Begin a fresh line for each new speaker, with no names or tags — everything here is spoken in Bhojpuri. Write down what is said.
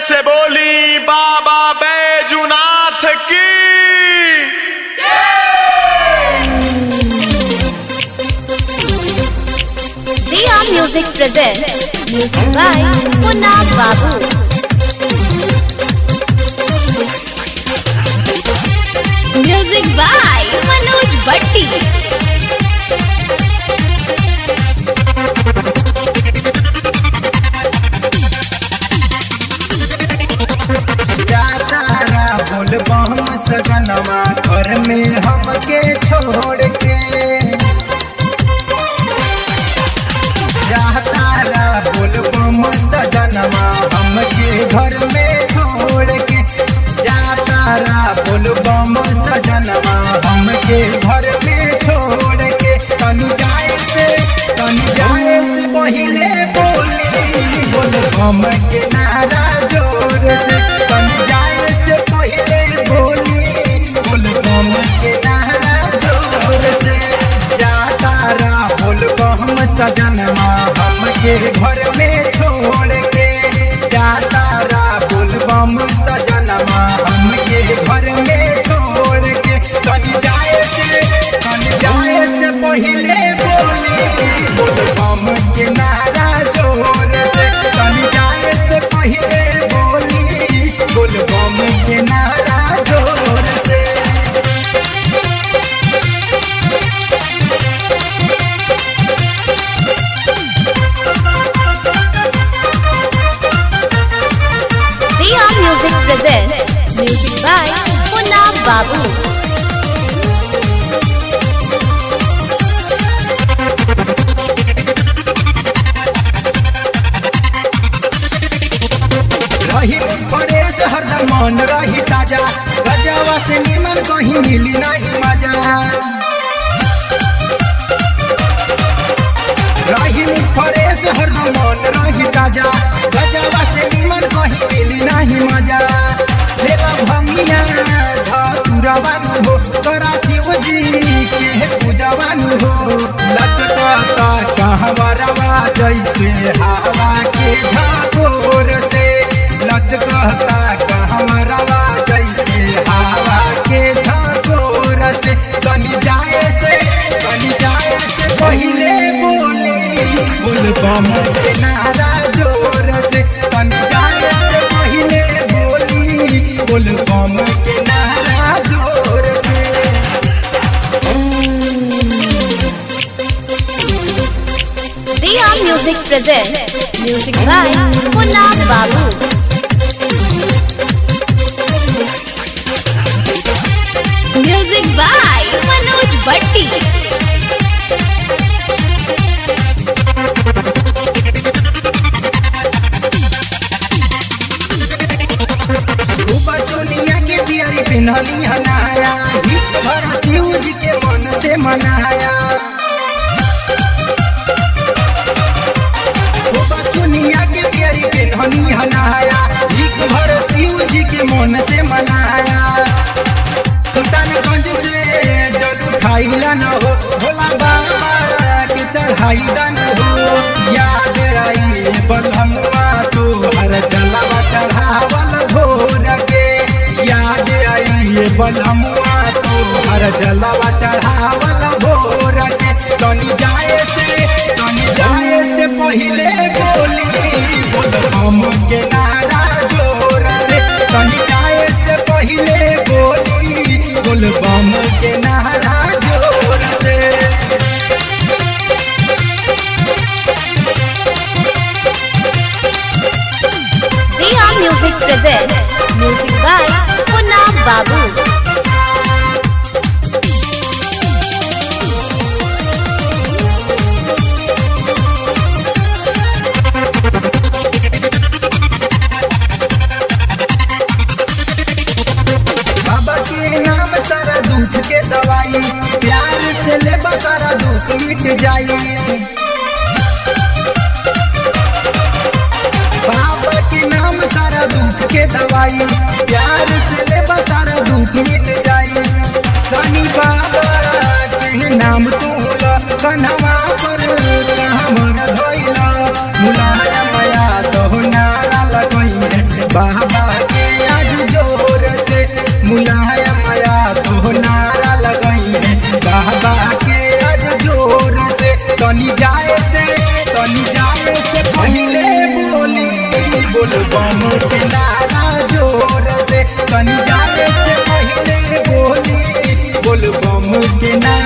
से बोली बाबा बैजूनाथ की।
Diya Music presents music by Munna Babu. Music by Manoj Bhatti.
बोल बम सजनवा घर में हमके छोड़ के जातारा। बोल बम सजनवा हमके घर में छोड़ के जातारा। बोल बम सजनवा हमके घर में छोड़ के तनु जाए से पहिले बोली बोल बम के नारा जोर से। तनु जाए से पहिले बोली बोल बम के नारा जोर से। जातारा बोल बम सजनवा हमके घर में छोड़ के जातारा। बोल बम सजनवा हमके घर में छोड़ के तनु जाए से पहिले बोली बोल बम के नारा जोर से। तनु जाए से पहिले बोली बोल बम के नारा जोर से।
Diya Music presents music by Munna Babu.
रही परेश हरदम मन रही ताजा गजवा से निमन कहीं मिली नहीं मजा। रही परेश हरदम मन रही ताजा गजवा से निमन कहीं मिली नहीं मजा। लेला भंगिया धतुरवानु हो तोरा शिव जी के पूजवानु हो। लचकता कहवरवा जैसे हवा के झकोर से। लचकता कहवरवा जैसे हवा के झकोर से। तनी जाए से पहिले बोली बोल बम के नारा जोर से। तनी जाए से पहिले बोली बोल बम के नारा जोर से।
Diya Music presents music by Munna Babu. Music by Manoj Bhatti.
दुनिया के प्यारी पिन्हली हनाया भर शिव जी के मन से मनाया। दुनिया के प्यारी पिन्हली हनाया भर शिव जी के मन से मनाया। सुल्तानगंज से जल उठाइला न हो भोला बाबा के चढ़ाइला न हो। याद आई बलहनुआ तो हर जलवा चढ़ावल भोर के। याद आई बलहनुआ तो हर जलवा चढ़ावल भोर के। तनी जाए से पहिले बोली बोल बम के नारा जोर से। तनी जाए से पहिले बोली बोल बम के नारा जोर से।
Diya Music presents music by Munna Babu.
बाबा के नाम सारा दुख के दवाई प्यार से ले सारा दुख मिट जाई। बाबा के नाम सारा दुख के दवाई प्यार से ले सारा दुख मिट जाई। शनि बाबा के नाम तू कन्हवा पर कहवर धोइला मुलायम या तो नारा लगई बाबा के आज जोर से मुलायम आया तो नारा लगई है बाबा के आज जोर से तनी जाए से पहले बोल बम के नारा जोर से तनी जाए से पहले बोल बम के नारा